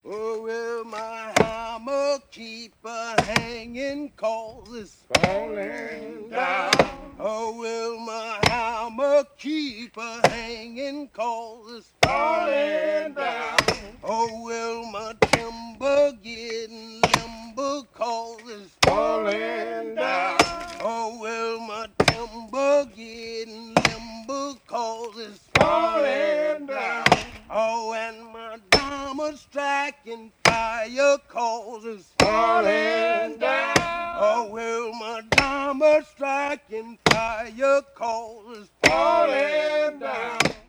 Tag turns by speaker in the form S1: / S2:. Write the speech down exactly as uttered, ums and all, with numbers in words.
S1: Oh, will my hammer keep a hanging cause it's falling down? Oh, will my hammer keep a hanging cause it's falling down? Oh, will my timber get limber cause it's falling down? Oh, will my timber get limber cause it's falling down? Oh, and my diamond striking fire causes falling down. Oh, well, my diamond striking fire causes falling down.